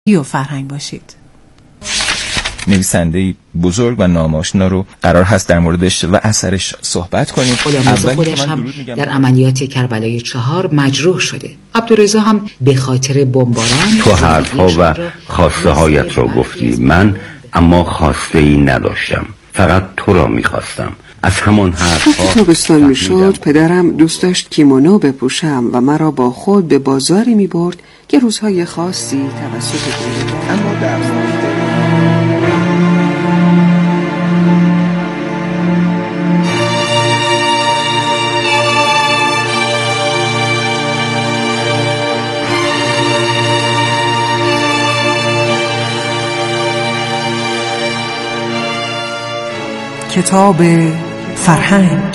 و فرهنگ باشید. نویسنده بزرگ و ناماشنا رو قرار هست در موردش و اثرش صحبت کنیم. خودش هم در عملیات کربلای 4 مجروح شده. عبدالرضا هم به خاطر بمباران. تو حرفها و خواسته هایت را گفتی، من اما خواسته ای نداشتم، فقط تو را میخواستم. از همان حرفها تابستان میشد پدرم دوست داشت کیمونو بپوشم و مرا با خود به بازاری میبرد که روزهای خاصی توسط اما در کتاب فرهنگ.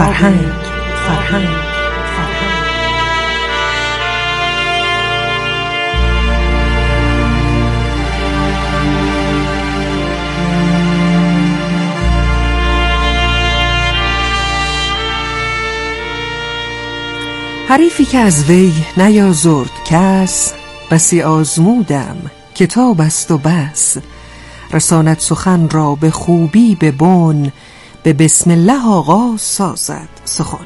حریفی که از وی نیازرد کس، بسی آزمودم کتاب است و بس. رساند سخن را به خوبی به بن، به بسم الله آغاز سازد سخن.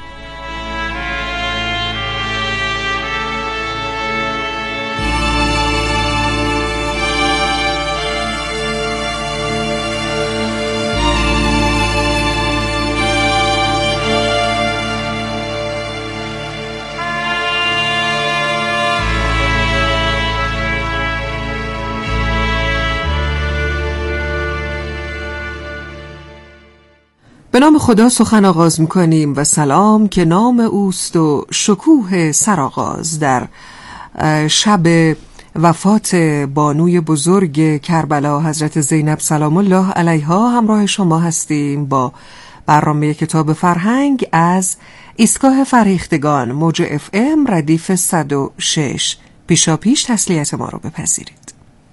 به نام خدا سخن آغاز می‌کنیم و سلام که نام اوست و شکوه سرآغاز. در شب وفات بانوی بزرگ کربلا حضرت زینب سلام الله علیها همراه شما هستیم با برنامه کتاب فرهنگ از ایستگاه فرهیختگان موج FM ردیف 106. پیشاپیش تسلیت ما رو بپذیرید.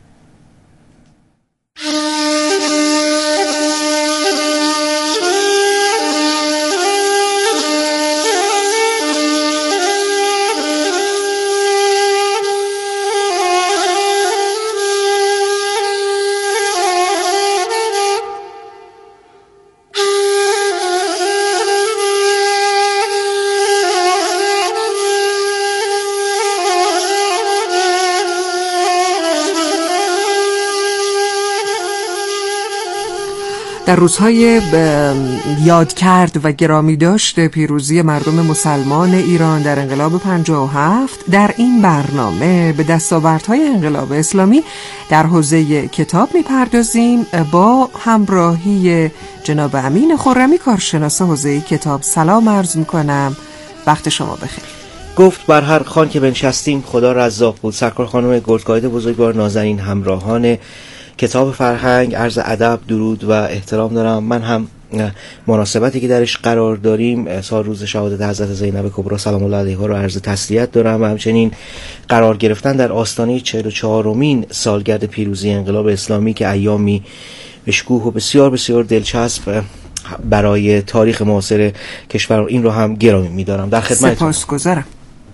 در روزهای یادکرد و گرامی داشت پیروزی مردم مسلمان ایران در انقلاب 57 در این برنامه به دستاوردهای انقلاب اسلامی در حوزه کتاب میپردازیم با همراهی جناب امین خرمی کارشناس حوزه کتاب. سلام عرض میکنم، وقت شما بخیر. گفت بر هر خوان که بنشستیم خدا رزاق بود. سرکار خانم گردقاید بزرگوار، نازنین همراهان کتاب فرهنگ، عرض ادب، درود و احترام دارم. من هم مناسبتی که درش قرار داریم سال روز شهادت حضرت زینب کبری سلام الله علیها رو عرض تسلیت دارم و همچنین قرار گرفتن در آستانه 44مین سالگرد پیروزی انقلاب اسلامی که ایامی بشکوه و بسیار بسیار دلچسب برای تاریخ معاصر کشور، این رو هم گرامی می‌دارم. در خدمتتون. سپاسگزارم.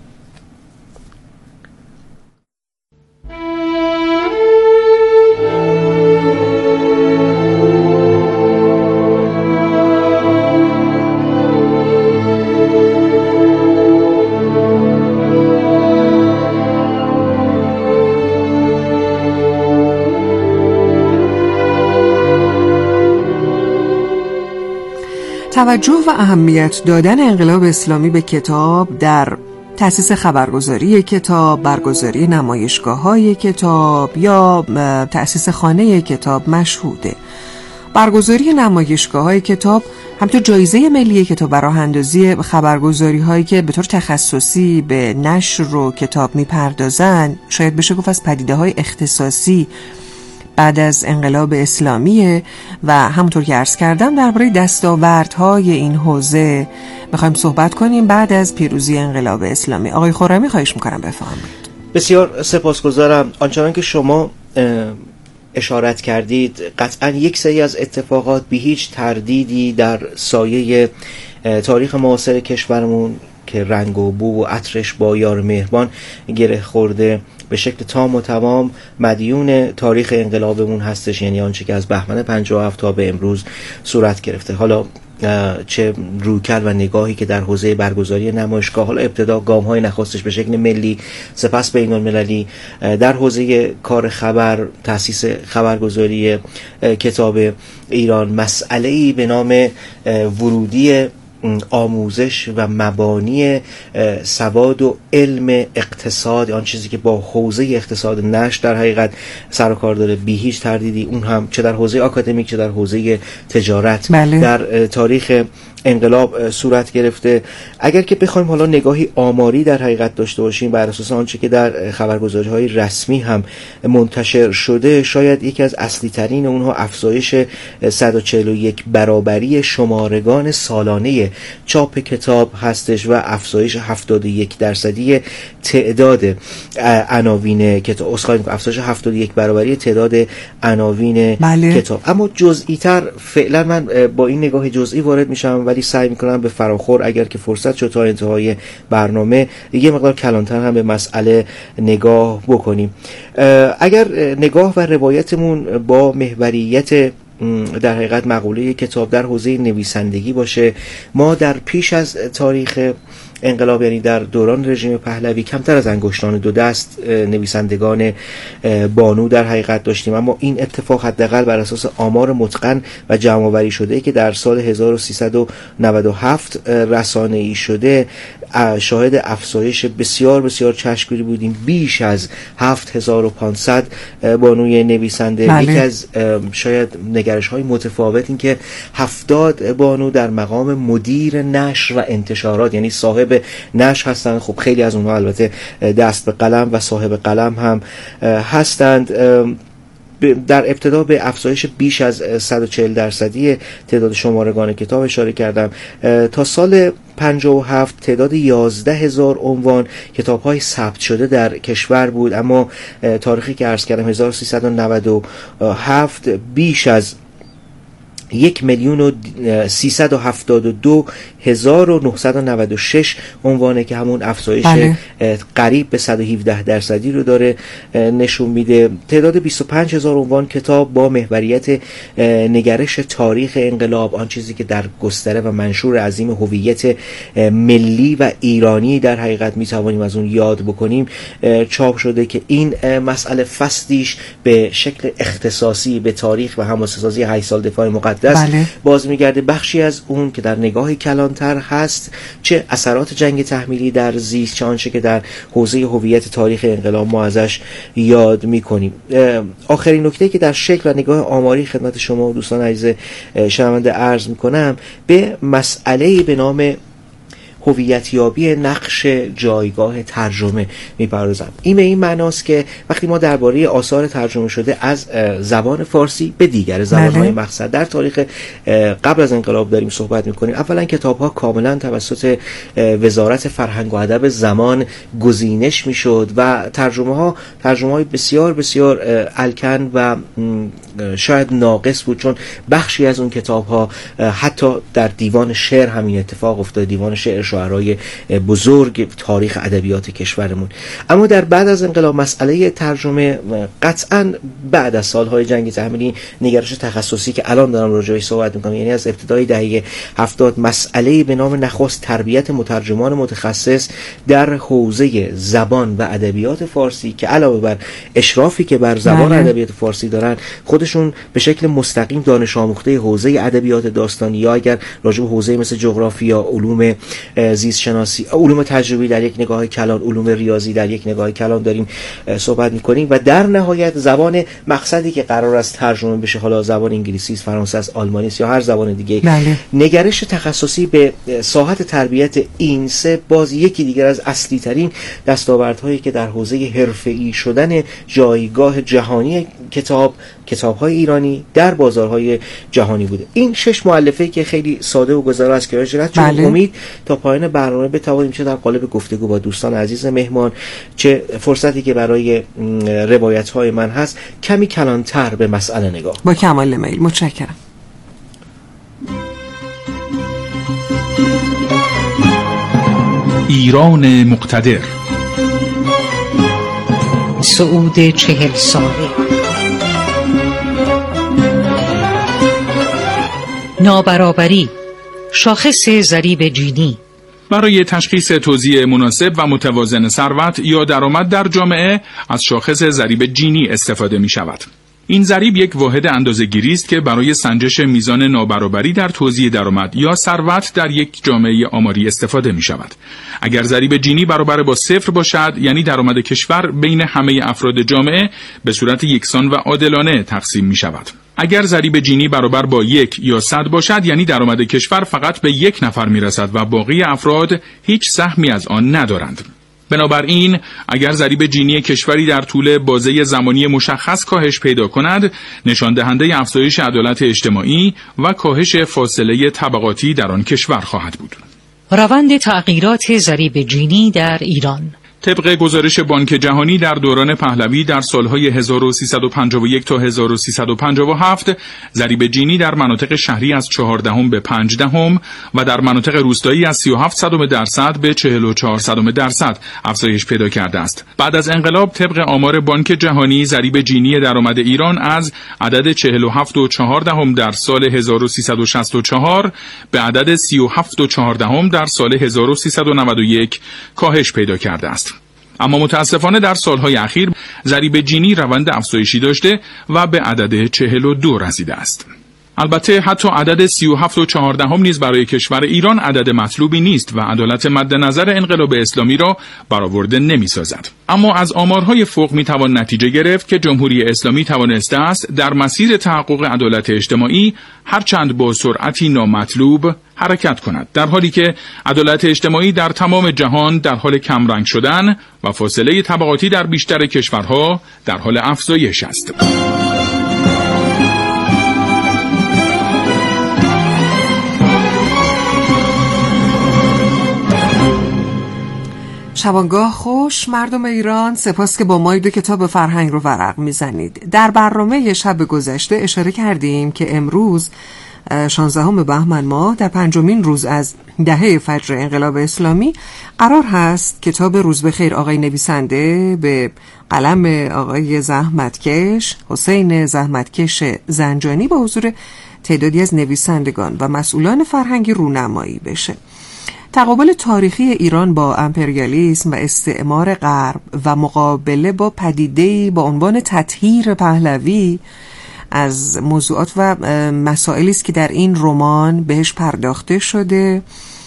توجه و اهمیت دادن انقلاب اسلامی به کتاب در تأسیس خبرگزاری کتاب، برگزاری نمایشگاه‌های کتاب یا تأسیس خانه کتاب مشهوده. برگزاری نمایشگاه‌های کتاب همچنین جایزه ملی کتاب برای اندازی خبرگزاری‌هایی که به طور تخصصی به نشر و کتاب می‌پردازند، شاید بشه گفت از پدیده‌های اختصاصی بعد از انقلاب اسلامیه و همونطور که عرض کردم درباره دستاوردهای این حوزه میخوایم صحبت کنیم بعد از پیروزی انقلاب اسلامی. آقای خرمی خواهش میکنم بفرمایید. بسیار سپاسگزارم. آنچنان که شما اشارت کردید قطعا یک سری از اتفاقات بی هیچ تردیدی در سایه تاریخ معاصر کشورمون که رنگ و بو و عطرش با یار مهربان گره خورده به شکل تام و تمام مدیون تاریخ انقلابمون هستش، یعنی آنچه که از بهمن 57 تا به امروز صورت گرفته. حالا چه رویکرد و نگاهی که در حوزه برگزاری نمایشگاه، حالا ابتدا گام‌های نخستش به شکل ملی، سپس بین‌المللی، در حوزه کار خبر، تأسیس خبرگزاری کتاب ایران، مسئله‌ای به نام ورودی آموزش و مبانی سواد و علم اقتصاد، آن چیزی که با حوزه اقتصاد نشر در حقیقت سر و کار داره، بی هیچ تردیدی اون هم چه در حوزه آکادمیک چه در حوزه تجارت در تاریخ انقلاب صورت گرفته. اگر که بخوایم حالا نگاهی آماری در حقیقت داشته باشیم بر اساس آنچه که در خبرگزاری‌های رسمی هم منتشر شده، شاید یکی از اصلی ترین اونها افزایش 141 برابری شمارگان سالانه چاپ کتاب هستش و افزایش 71% تعداد عناوین کتاب، افزایش 71 برابری تعداد عناوین کتاب. اما جزئی تر فعلا من با این نگاه جزئی وارد میشم، ولی سعی میکنم به فراخور اگر که فرصت شد تا انتهای برنامه یه مقدار کلانتر هم به مسئله نگاه بکنیم. اگر نگاه و روایتمون با محوریت در حقیقت مقوله کتاب در حوزه نویسندگی باشه، ما در پیش از تاریخ انقلاب، یعنی در دوران رژیم پهلوی، کمتر از انگشتان دو دست نویسندگان بانو در حقیقت داشتیم. اما این اتفاق حداقل بر اساس آمار متقن و جمع‌آوری شده که در سال 1397 رسانه‌ای شده، شاهد افزایش بسیار بسیار چشمگیری بودیم. بیش از 7500 بانوی نویسنده. یکی از شاید نگرش‌های متفاوت این که 70 بانو در مقام مدیر نشر و انتشارات، یعنی صاحب نشر هستند. خب خیلی از اونها البته دست به قلم و صاحب قلم هم هستند. در ابتدا به افزایش بیش از 140% تعداد شمارگان کتاب اشاره کردم. تا سال 57 تعداد 11,000 عنوان کتاب‌های ثبت شده در کشور بود، اما تاریخی که عرض کردم 1397 بیش از 1,372,996 عنوانه که همون افزایش قریب به 117% رو داره نشون میده. تعداد 25,000 عنوان کتاب با محوریت نگرش تاریخ انقلاب، آن چیزی که در گستره و منشور عظیم هویت ملی و ایرانی در حقیقت میتوانیم از اون یاد بکنیم چاپ شده، که این مسئله فصلیش به شکل اختصاصی به تاریخ و حماسه‌سازی 8 سال دفاع مقدس باز میگرده. بخشی از اون که در نگاهی کلانتر هست، چه اثرات جنگ تحمیلی در زیست، چه آنچه که در حوزه هویت تاریخ انقلاب ما ازش یاد میکنیم. آخرین نکته که در شکل و نگاه آماری خدمت شما و دوستان عزیز شنونده عرض میکنم، به مسئله به نام هویتیابی نقش جایگاه ترجمه میپردازم. این به این معناست که وقتی ما درباره آثار ترجمه شده از زبان فارسی به دیگر زبان‌های مقصد در تاریخ قبل از انقلاب داریم صحبت میکنیم، اولا کتاب‌ها کاملا توسط وزارت فرهنگ و ادب زمان گزینش میشد و ترجمه‌های بسیار بسیار الکن و شاید ناقص بود، چون بخشی از اون کتاب‌ها حتی در دیوان شعر همین اتفاق افتاد، دیوان شعر شاعرای بزرگ تاریخ ادبیات کشورمون. اما در بعد از انقلاب مسئله ترجمه قطعاً بعد از سالهای جنگ تحمیلی، نگرش تخصصی که الان دارم راجع بهش صحبت می‌کنم، یعنی از ابتدای دهه 70، مسئله به نام نخست تربیت مترجمان متخصص در حوزه زبان و ادبیات فارسی که علاوه بر اشرافی که بر زبان ادبیات فارسی دارن، خودشون به شکل مستقیم دانش آموخته حوزه ادبیات داستانی، یا اگر راجع به حوزه مثل جغرافیا، علوم زیست شناسی، علوم تجربی در یک نگاه کلان، علوم ریاضی در یک نگاه کلان داریم صحبت می‌کنیم، و در نهایت زبان مقصدی که قرار است ترجمه بشه، حالا زبان انگلیسی است، فرانسه است، آلمانی است یا هر زبان دیگه. نگرش تخصصی به ساحت تربیت این سه باز یکی دیگر از اصلی ترین دستاوردهایی که در حوزه حرفه‌ای شدن جایگاه جهانی کتاب‌های ایرانی در بازارهای جهانی بوده. این 6 مؤلفه‌ای که خیلی ساده و گذرا از کنار جلد، چون امید تا پایان برنامه بتوانیم چه در قالب گفتگو با دوستان عزیز مهمان، چه فرصتی که برای روایت‌های من هست، کمی کلانتر به مسئله نگاه. با کمال میل. متشکرم. ایران مقتدر. صعود 40 ساله. نابرابری، شاخص ضریب جینی. برای تشخیص توزیع مناسب و متوازن ثروت یا درآمد در جامعه از شاخص ضریب جینی استفاده می شود. این ضریب یک واحد اندازه‌گیری است که برای سنجش میزان نابرابری در توزیع درآمد یا ثروت در یک جامعه آماری استفاده می شود. اگر ضریب جینی برابر با 0 باشد، یعنی درآمد کشور بین همه افراد جامعه به صورت یکسان و عادلانه تقسیم می شود. اگر ضریب جینی برابر با 1 یا 100 باشد، یعنی درآمد کشور فقط به 1 نفر می رسد و باقی افراد هیچ سهمی از آن ندارند. بنابراین اگر ضریب جینی کشوری در طول بازه زمانی مشخص کاهش پیدا کند، نشان دهنده افزایش عدالت اجتماعی و کاهش فاصله طبقاتی در آن کشور خواهد بود. روند تغییرات ضریب جینی در ایران. طبق گزارش بانک جهانی در دوران پهلوی در سالهای 1351 تا 1357 ضریب جینی در مناطق شهری از 14 به 15 و در مناطق روستایی از 37% به 44% افزایش پیدا کرده است. بعد از انقلاب طبق آمار بانک جهانی ضریب جینی درآمد ایران از عدد 47.4 در سال 1364 به عدد 37.4 در سال 1391 کاهش پیدا کرده است. اما متاسفانه در سالهای اخیر ضریب جینی روند افزایشی داشته و به عدد 42 رسیده است. البته حتی عدد 37.4 نیز برای کشور ایران عدد مطلوبی نیست و عدالت مد نظر انقلاب اسلامی را برآورده نمی‌سازد. اما از آمارهای فوق می‌توان نتیجه گرفت که جمهوری اسلامی توانسته است در مسیر تحقق عدالت اجتماعی هرچند با سرعتی نامطلوب حرکت کند، در حالی که عدالت اجتماعی در تمام جهان در حال کمرنگ شدن و فاصله طبقاتی در بیشتر کشورها در حال افزایش است. شبانگاه خوش مردم ایران، سپاس که با ما دو کتاب فرهنگ رو ورق میزنید. در برنامه شب گذشته اشاره کردیم که امروز 16 بهمن ماه در 5مین روز از دهه فجر انقلاب اسلامی قرار هست کتاب روز بخیر آقای نویسنده به قلم آقای زحمتکش حسین زحمتکش زنجانی با حضور تعدادی از نویسندگان و مسئولان فرهنگی رونمایی بشه. تقابل تاریخی ایران با امپریالیسم و استعمار غرب و مقابله با پدیده‌ای با عنوان تطهیر پهلوی از موضوعات و مسائلی است که در این رمان بهش پرداخته شده.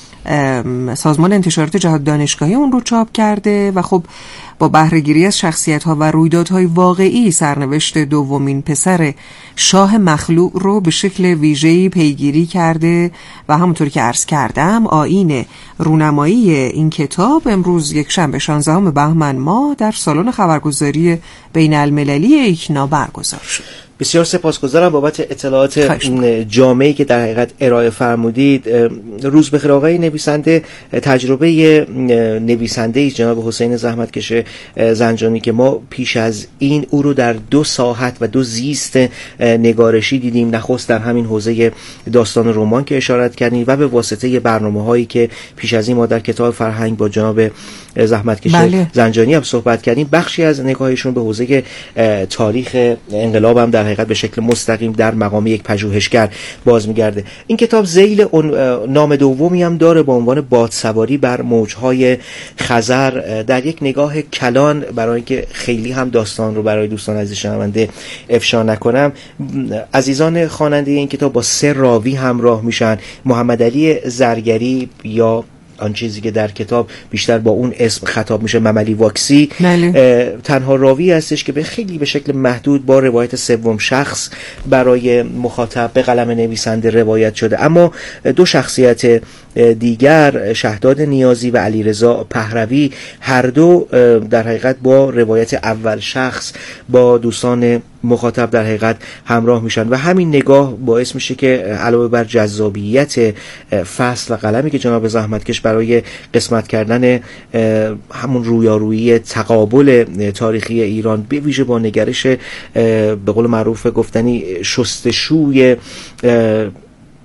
سازمان انتشارات جهاد دانشگاهی اون رو چاپ کرده و خب با بهره‌گیری از شخصیت‌ها و رویدادهای واقعی سرنوشت دومین پسر شاه مخلوع رو به شکل ویژه‌ای پیگیری کرده و همونطور که عرض کردم آیین رونمایی این کتاب امروز یکشنبه 16 بهمن ماه در سالن خبرگزاری بین‌المللی ایکنا برگزار شد. بسیار سپاسگزارم بابت اطلاعات جامعی که در حقیقت ارائه فرمودید. روز بخیر آقای نویسنده، تجربه نویسنده جناب حسین زحمتکش زنجانی که ما پیش از این او رو در 2 ساحت و 2 زیست نگارشی دیدیم، نخست در همین حوزه داستان رمان که اشارت کردیم و به واسطه برنامه‌هایی که پیش از این ما در کتاب فرهنگ با جناب زحمتکش زنجانی هم صحبت کردیم، بخشی از نگاهشون به حوزه تاریخ انقلاب هم در حقیقت به شکل مستقیم در مقام یک پژوهشگر باز می‌گرده. این کتاب ذیل نام دومی هم داره با عنوان بادسواری بر موج‌های خزر، در یک نگاه کلان، برای اینکه خیلی هم داستان رو برای دوستان عزیز شنونده افشا نکنم. عزیزان خواننده این کتاب با 3 راوی همراه میشن. محمد علی زرگری یا آن چیزی که در کتاب بیشتر با اون اسم خطاب میشه مملی واکسی تنها راوی هستش که خیلی به شکل محدود با روایت سوم شخص برای مخاطب به قلم نویسنده روایت شده. اما 2 شخصیت دیگر، شهداد نیازی و علیرضا پهروی، هر دو در حقیقت با روایت اول شخص با دوستان مخاطب در حقیقت همراه میشن و همین نگاه باعث میشه که علاوه بر جذابیت فصل و قلمی که جناب زحمتکش برای قسمت کردن همون رویارویی تقابل تاریخی ایران به ویژه با نگرش به قول معروف گفتنی شستشوی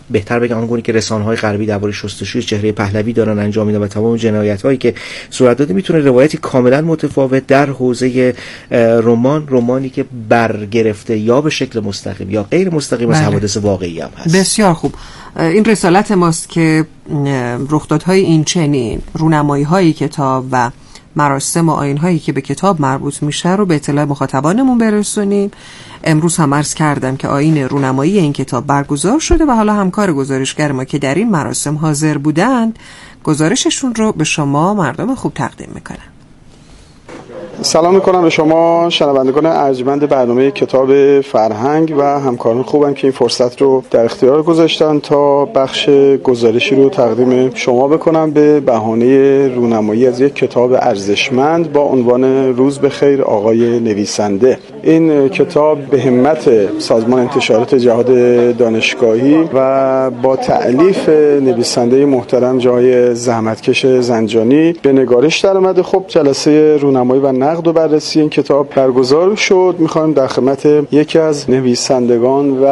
بهتر بگم آنگونه که رسانه‌های غربی درباره شستشوی چهره پهلوی دارن انجام میدن و تمام جنایت‌هایی که صورت داده، میتونه روایتی کاملا متفاوت در حوزه رمانی که برگرفته یا به شکل مستقیم یا غیر مستقیم از حوادث واقعی هم هست. بسیار خوب. این رسالت ماست که رخدادهای این چنین، رونمایی‌های کتاب و مراسم و آیین‌هایی که به کتاب مربوط میشه رو به اطلاع مخاطبانمون برسونیم. امروز هم عرض کردم که آیین رونمایی این کتاب برگزار شده و حالا همکار گزارشگر ما که در این مراسم حاضر بودند گزارششون رو به شما مردم خوب تقدیم میکنن. سلام میکنم به شما شنوندگان ارجمند برنامه کتاب فرهنگ و همکاران خوبم که این فرصت رو در اختیار گذاشتن تا بخش گزارشی رو تقدیم شما بکنم به بهانه رونمایی از یک کتاب ارزشمند با عنوان روز بخیر آقای نویسنده. این کتاب به همت سازمان انتشارات جهاد دانشگاهی و با تألیف نویسنده محترم جای زحمتکش زنجانی به نگارش در اومده. خب جلسه رونمایی و نقد و بررسی این کتاب برگزار شد. میخوایم در خدمت یکی از نویسندگان و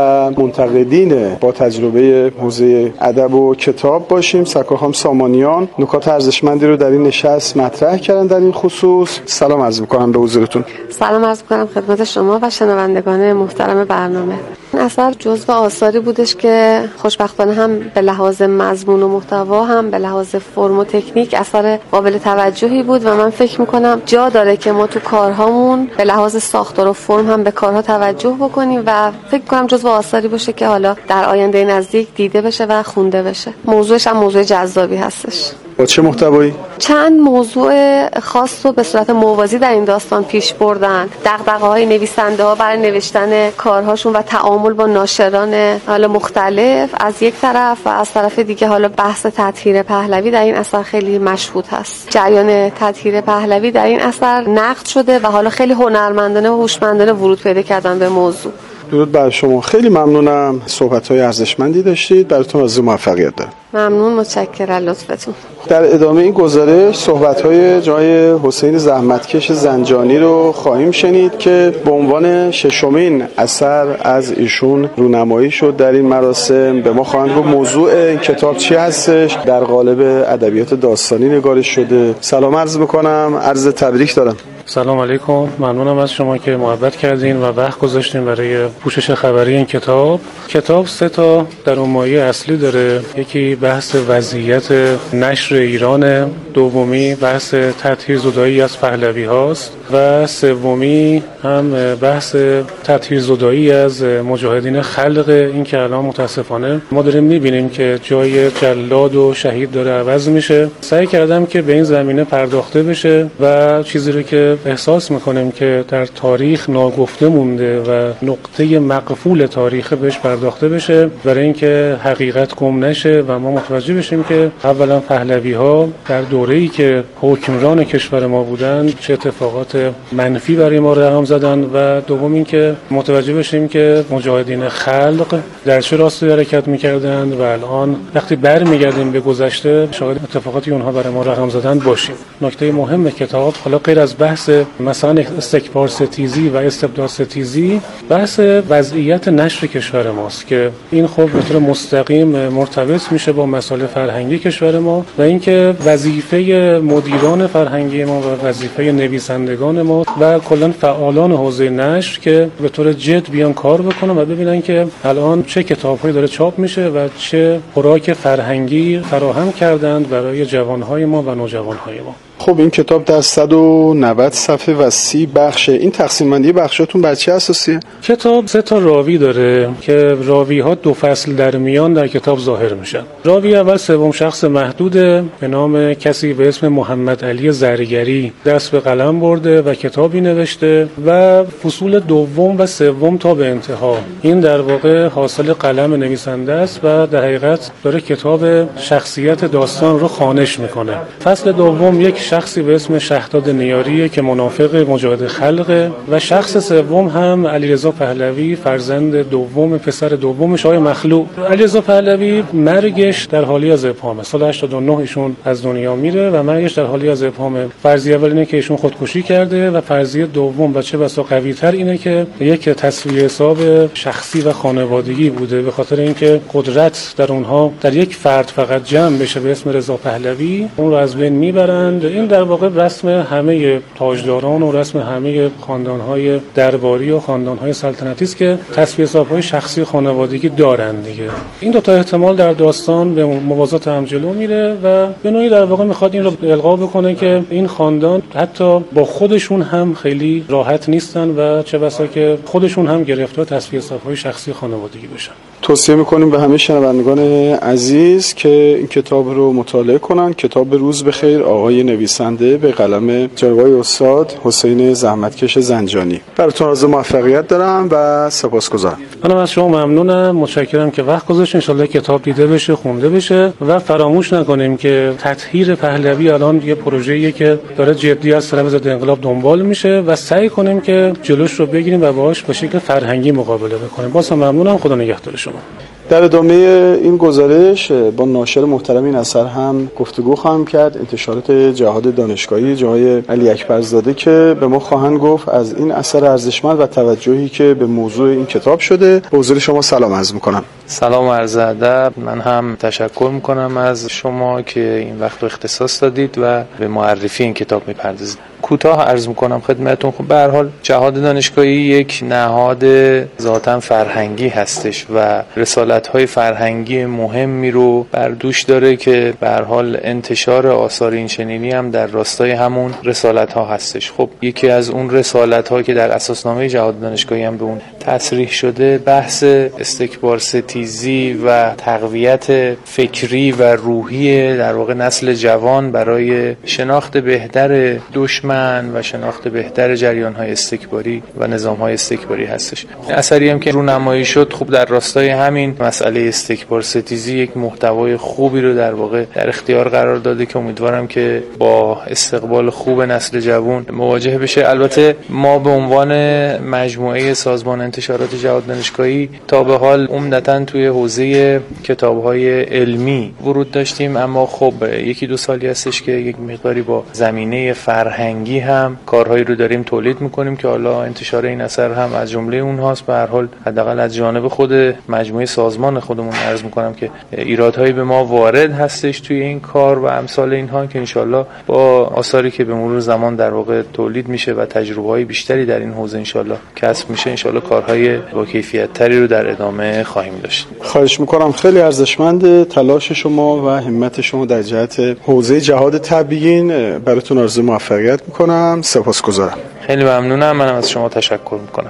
منتقدین با تجربه حوزه ادب و کتاب باشیم. سرکار سامانیان نکات ارزشمندی رو در این نشست مطرح کردن. در این خصوص سلام عرض میکنم به حضورتون. سلام عرض میکنم خدمت شما و شنوندگان محترم برنامه. این اثر جزو آثاری بودش که خوشبختانه هم به لحاظ مضمون و محتوا هم به لحاظ فرم و تکنیک اثر قابل توجهی بود و من فکر میکنم جا داره که ما تو کارهامون به لحاظ ساختار و فرم هم به کارها توجه بکنیم و فکر کنم جزو آثاری باشه که حالا در آینده نزدیک دیده بشه و خونده بشه. موضوعش هم موضوع جذابی هستش. با چه محتوایی؟ چند موضوع خاص رو به صورت موازی در این داستان پیش بردن. دغدغه‌های نویسنده‌ها برای نوشتن کارهاشون و تعامل با ناشران حالا مختلف از یک طرف و از طرف دیگه حالا بحث تطهیر پهلوی در این اثر خیلی مشهود هست. جریان تطهیر پهلوی در این اثر نقد شده و حالا خیلی هنرمندانه و هوشمندانه ورود پیدا کردن به موضوع. درود بر شما. خیلی ممنونم. صحبت‌های ارزشمندی داشتید. براتون آرزوی موفقیت دارم. ممنون، متشکرم لطفتون. در ادامه این گزارش صحبت‌های جای حسین زحمتکش زنجانی رو خواهیم شنید که به عنوان ششمین اثر از ایشون رونمایی شد در این مراسم. به ما خواهند گفت موضوع این کتاب چی هستش، در قالب ادبیات داستانی نگارش شده. سلام عرض می‌کنم، عرض تبریک دارم. سلام علیکم، ممنونم از شما که محبت کردین و وقت گذاشتین برای پوشش خبری این کتاب. کتاب 3 تا درونمایه اصلی داره. یکی بحث وضعیت نشر ایران، دومی بحث تطهیر زدایی از پهلوی هاست و سومی هم بحث تطهیر زدایی از مجاهدین خلق. این که الان متاسفانه ما داریم میبینیم که جای جلاد و شهید داره عوض میشه. سعی کردم که به این زمینه پرداخته بشه و چیزی رو که احساس میکنیم که در تاریخ ناگفته مونده و نقطه مقفول تاریخ بهش پرداخته بشه برای اینکه حقیقت گم نشه و ما متوجه بشیم که اولا پهلوی ها در دوره‌ای که حکمران کشور ما بودن چه اتفاقات منفی برای ما رقم زدن و دوم اینکه متوجه بشیم که مجاهدین خلق در چه راستی حرکت میکردند و الان وقتی برمیگردیم به گذشته شاید اتفاقاتی اونها برای ما رقم زدن باشیم. نکته مهم کتاب حالا غیر از بحث مثلا استکبار ستیزی و استبداد ستیزی، بحث وضعیت نشر کشور ماست که این خب به طور مستقیم مرتبط میشه با مسائل فرهنگی کشور ما و اینکه وظیفه مدیران فرهنگی ما و وظیفه نویسندگان ما و کلا فعالان حوزه نشر که به طور جد بیان کار بکنن و ببینن که الان چه کتاب‌هایی داره چاپ میشه و چه خوراک فرهنگی فراهم کردند برای جوانهای ما و نوجوانهای ما. خب این کتاب در 190 صفحه و 30 بخشه. این تقسیم بندی بخشاتون بر چه اساسیه؟ کتاب 3 تا راوی داره که راوی ها 2 فصل در میان در کتاب ظاهر میشن. راوی اول سوم شخص محدوده به نام کسی به اسم محمد علی زرگری دست به قلم برده و کتابی نوشته و فصول دوم و سوم تا به انتها این در واقع حاصل قلم نویسنده است و در حقیقت داره کتاب شخصیت داستان رو خوانش میکنه. فصل دوم یک شخصی به اسم شهداد نیاریه که منافق مجاهد خلقه و شخص سوم هم علیرضا پهلوی فرزند دوم پسر دومش آقای مخلوع. علیرضا پهلوی مرگش در حالی از ابهامه. سال 89 ایشون از دنیا میره و مرگش در حالی از ابهامه. فرضیه اول اینه که ایشون خودکشی کرده و فرضیه دوم و چه بسا قوی‌تر اینه که یک تسویه حساب شخصی و خانوادگی بوده، به خاطر اینکه قدرت در اونها در یک فرد فقط جمع بشه به اسم رضا پهلوی، اون رو از بین میبرند. این در واقع رسم همه تاجداران و رسم همه خاندان‌های درباری و خاندان‌های سلطنتی است که تسویه حساب‌های شخصی و خانوادگی دارند دیگه. این دو تا احتمال در داستان به موازات هم جلو میره و به نوعی در واقع میخواد این رو القا بکنه که این خاندان حتی با خودشون هم خیلی راحت نیستن و چه بسا که خودشون هم گرفتار تسویه حساب‌های شخصی خانوادگی بشن. توصیه میکنیم به همه شنوندگان عزیز که این کتاب رو مطالعه کنن. کتاب روز بخیر، آقای نویسنده، به قلم جناب استاد حسین زحمتکش زنجانی. براتون آرزوی موفقیت دارم و سپاسگزارم. منم از شما ممنونم، متشکرم که وقت گذاشتین. ان شاءالله کتاب دیده بشه، خونده بشه و فراموش نکنیم که تطهیر پهلوی الان یه پروژه‌ایه که داره جدی از طرف ضد انقلاب دنبال میشه و سعی کنیم که جلوش رو بگیریم و باهاش به شکل فرهنگی مقابله بکنیم. بازم ممنونم، خدا نگهدار شما. در ادامه این گزارش با ناشر محترم این اثر هم گفتگو خواهم کرد، انتشارات جهاد دانشگاهی جناب علی اکبرزاده، که به ما خواهند گفت از این اثر ارزشمند و توجهی که به موضوع این کتاب شده. به حضور شما سلام عرض میکنم. سلام و عرض ادب. من هم تشکر میکنم از شما که این وقت رو اختصاص دادید و به معرفی این کتاب میپردازید. کوتاه عرض میکنم خدمتتون. خب به هر حال جهاد دانشگاهی یک نهاد ذاتاً فرهنگی هستش و رسالت‌های فرهنگی مهمی رو بر دوش داره که به هر حال انتشار آثار این چنینی هم در راستای همون رسالت‌ها هستش. خب یکی از اون رسالت‌ها که در اساسنامه جهاد دانشگاهی هم به اون تصریح شده، بحث استکبار ستیزی و تقویت فکری و روحی در واقع نسل جوان برای شناخت بهتر دشمن و شناخت بهتر جریان‌های استکباری و نظام‌های استکباری هستش. اثری هم که رونمایی شد خوب در راستای همین مسئله استکبار ستیزی یک محتوای خوبی رو در واقع در اختیار قرار داده که امیدوارم که با استقبال خوب نسل جوان مواجه بشه. البته ما به عنوان مجموعه سازمان انتشارات جهاد دانشگاهی تا به حال عمدتاً توی حوزه کتاب‌های علمی ورود داشتیم، اما خب یکی دو سالی هستش که یک مقداری با زمینه فرهنگی هم کارهایی رو داریم تولید میکنیم که حالا انتشار این اثر هم از جمله اونهاست. به هر حال حداقل از جانب خود مجموعه سازمان خودمون عرض میکنم که ایرادهایی به ما وارد هستش توی این کار و امثال اینها که انشالله با آثاری که به مرور زمان در واقع تولید میشه و تجربه‌های بیشتری در این حوزه انشالله کسب میشه، انشالله کارهای با کیفیت تری رو در ادامه خواهیم داشت. خواهش میکنم. خیلی ارزشمند تلاش شما و همت شما در جهت حوزه جهاد تبیین. براتون آرزوی موفقیت میکنم. سپاسگزارم. خیلی ممنونم. منم از شما تشکر میکنم.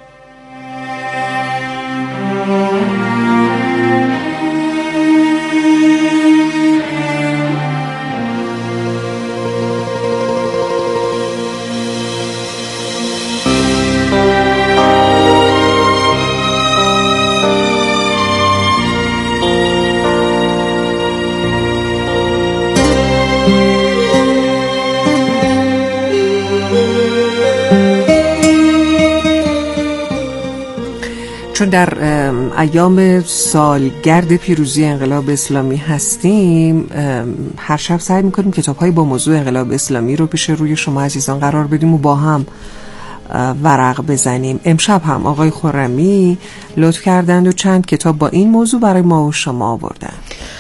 چون در ایام سالگرد پیروزی انقلاب اسلامی هستیم، هر شب سعی میکنیم کتاب‌های با موضوع انقلاب اسلامی رو پیش روی شما عزیزان قرار بدیم و با هم ورق بزنیم. امشب هم آقای خرمی لطف کردند و چند کتاب با این موضوع برای ما و شما آوردن.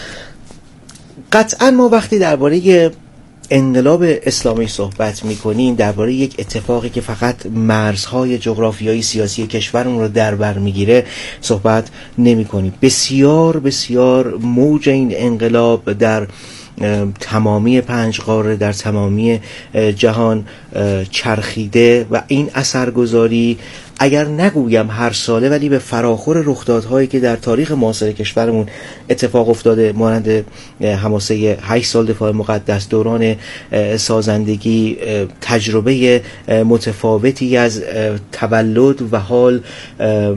قطعا ما وقتی درباره انقلاب اسلامی صحبت میکنیم، درباره یک اتفاقی که فقط مرزهای جغرافیایی سیاسی کشورمون رو در بر میگیره صحبت نمی کنیم. بسیار بسیار موج این انقلاب در تمامی 5 قاره، در تمامی جهان چرخیده و این اثرگذاری اگر نگویم هر ساله ولی به فراخور رخدادهایی که در تاریخ معاصر کشورمون اتفاق افتاده، مانند حماسه 8 سال دفاع مقدس، دوران سازندگی، تجربه متفاوتی از تولد و حال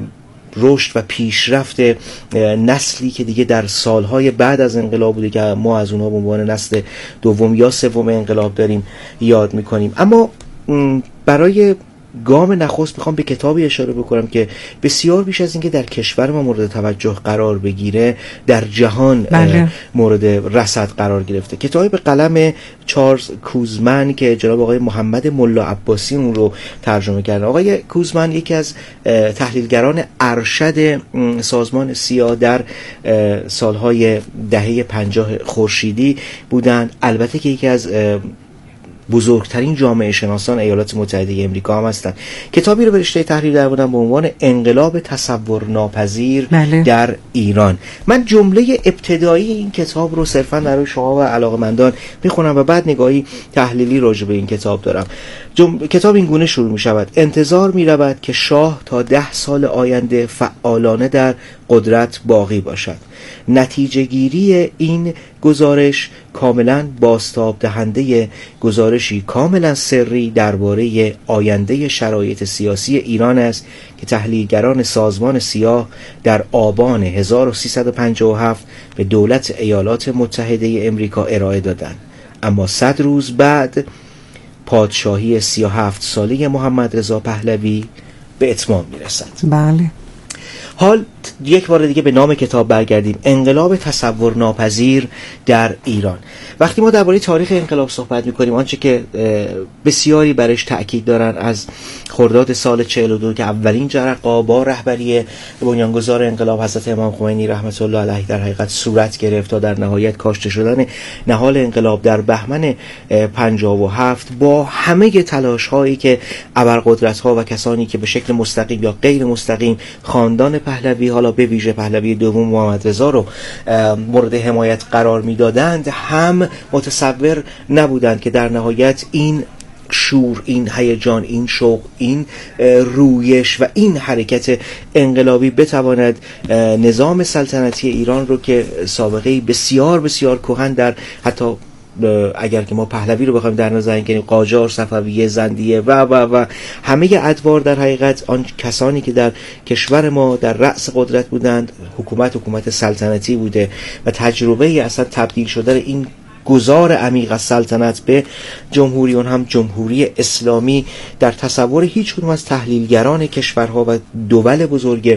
رشد و پیشرفت نسلی که دیگه در سالهای بعد از انقلاب بوده که ما از اونها به عنوان نسل دوم یا سوم انقلاب داریم یاد میکنیم. اما برای گام نخست میخوام به کتابی اشاره بکنم که بسیار بیش از اینکه در کشور ما مورد توجه قرار بگیره در جهان مورد رصد قرار گرفته. کتابی به قلم چارلز کوزمن که جناب آقای محمد ملا عباسی اون رو ترجمه کردن. آقای کوزمن یکی از تحلیلگران ارشد سازمان سیا در سالهای دهه 50 خورشیدی بودند. البته که یکی از بزرگترین جامعه شناسان ایالات متحده امریکا هم هستند. کتابی رو به رشته تحریر درآوردن به عنوان انقلاب تصورناپذیر در ایران. من جمله ابتدایی این کتاب رو صرفا برای شما و علاقه‌مندان میخونم و بعد نگاهی تحلیلی راجع به این کتاب دارم. کتاب این گونه شروع می شود: انتظار می رود که شاه تا 10 سال آینده فعالانه در قدرت باقی باشد. نتیجه گیری این گزارش کاملا بازتاب دهنده گزارشی کاملا سری درباره آینده شرایط سیاسی ایران است که تحلیلگران سازمان سیا در آبان 1357 به دولت ایالات متحده امریکا ارائه دادند. اما 100 روز بعد پادشاهی 37 ساله محمد رضا پهلوی به اتمام میرسد. بله. حال یک بار دیگه به نام کتاب برگردیم: انقلاب تصورناپذیر در ایران. وقتی ما درباره تاریخ انقلاب صحبت می‌کنیم، آنچه که بسیاری برش تأکید دارن از خرداد سال 42 که اولین جرقه با رهبری بنیانگذار انقلاب حضرت امام خمینی رحمت الله علیه در حقیقت صورت گرفت تا در نهایت کاشته شدن نهال انقلاب در بهمن 57 با همه تلاش‌هایی که ابرقدرت‌ها و کسانی که به شکل مستقیم یا غیر مستقیم خاندان پهلوی، حالا به ویژه پهلوی دوم محمد رضا رو مورد حمایت قرار میدادند، هم متصور نبودند که در نهایت این شور، این هیجان، این شوق، این رویش و این حرکت انقلابی بتواند نظام سلطنتی ایران رو که سابقه بسیار بسیار کهن در حتی اگر که ما پهلوی رو بخوایم در نظر بگیریم، قاجار، صفویه، زندیه و همه ادوار در حقیقت آن کسانی که در کشور ما در رأس قدرت بودند، حکومت سلطنتی بوده و تجربه اصلا تبدیل شدن این گذار عمیق از سلطنت به جمهوری، اون هم جمهوری اسلامی، در تصور هیچ کدوم از تحلیلگران کشورها و دول بزرگ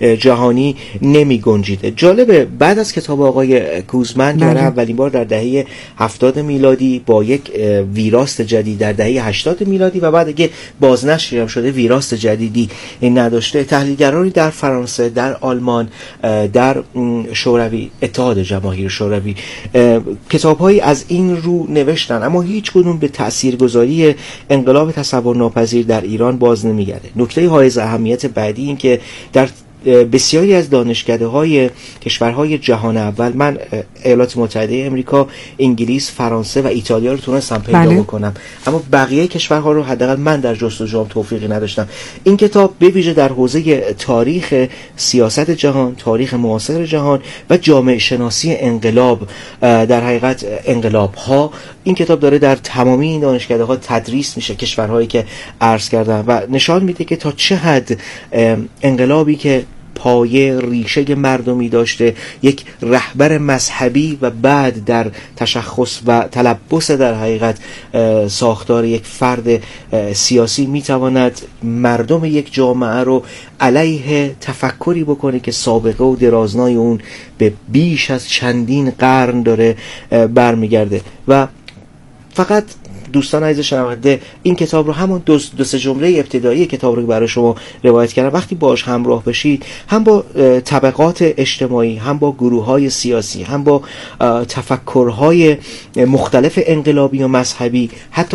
جهانی نمی گنجیده. جالبه بعد از کتاب آقای کوزمن که برای اولین بار در دهه 70 میلادی با یک ویراست جدید در دهه 80 میلادی و بعد اگه بازنشر شده ویراست جدیدی نداشته، تحلیلگرانی در فرانسه، در آلمان، در شوروی، اتحاد جماهیر شوروی کتاب‌های از این رو نوشتن، اما هیچ کدوم به تاثیرگذاری انقلاب تصورناپذیر در ایران باز نمیگرده. نکته حائز اهمیت بعدی این که در بسیاری از دانشکده‌های کشورهای جهان اول، من ایالات متحده امریکا، انگلیس، فرانسه و ایتالیا رو تونستم پیدا بکنم، اما بقیه کشورها رو حداقل من در جستجوام توفیقی نداشتم. این کتاب به ویژه در حوزه تاریخ سیاست جهان، تاریخ معاصر جهان و جامعه شناسی انقلاب، در حقیقت انقلاب ها، این کتاب داره در تمامی این دانشکده‌ها تدریس میشه، کشورهایی که عرض کردم، و نشان میده که تا چه حد انقلابی که پایه ریشه مردمی داشته، یک رهبر مذهبی و بعد در تشخص و تلبس در حقیقت ساختار یک فرد سیاسی میتواند مردم یک جامعه رو علیه تفکری بکنه که سابقه و درازنای اون به بیش از چندین قرن داره برمیگرده. و فقط دوستان عزیز شنونده، این کتاب رو همون دو سه جمله ابتدایی کتاب رو برای شما روایت کردم، وقتی باش همراه بشید، هم با طبقات اجتماعی، هم با گروه‌های سیاسی، هم با تفکرهای مختلف انقلابی و مذهبی، حتی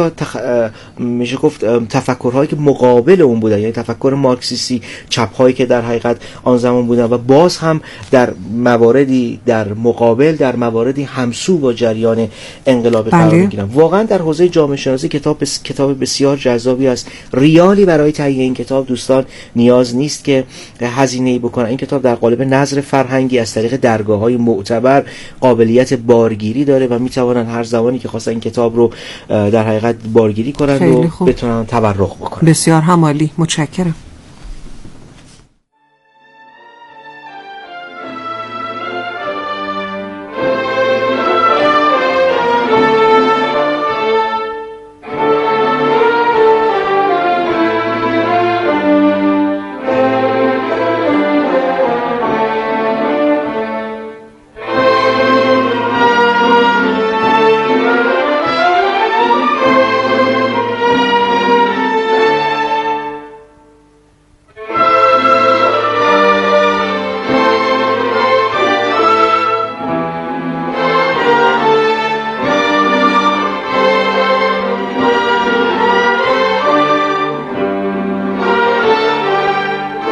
میشه گفت تفکرهایی که مقابل اون بودن، یعنی تفکر مارکسیستی، چپ‌هایی که در حقیقت آن زمان بودن و باز هم در مواردی در مقابل، در مواردی همسو با جریان انقلابی قرار می‌گیرن. واقعا در حوزه جامعه شناسی کتاب بسیار جذابی است. ریالی برای تهیه این کتاب دوستان نیاز نیست که هزینه‌ای بکنن. این کتاب در قالب نظر فرهنگی از طریق درگاه‌های معتبر قابلیت بارگیری داره و میتوانن هر زمانی که خواستن این کتاب رو در حقیقت بارگیری کنن و بتونن تبرک بکنن. بسیار همالی، متشکرم.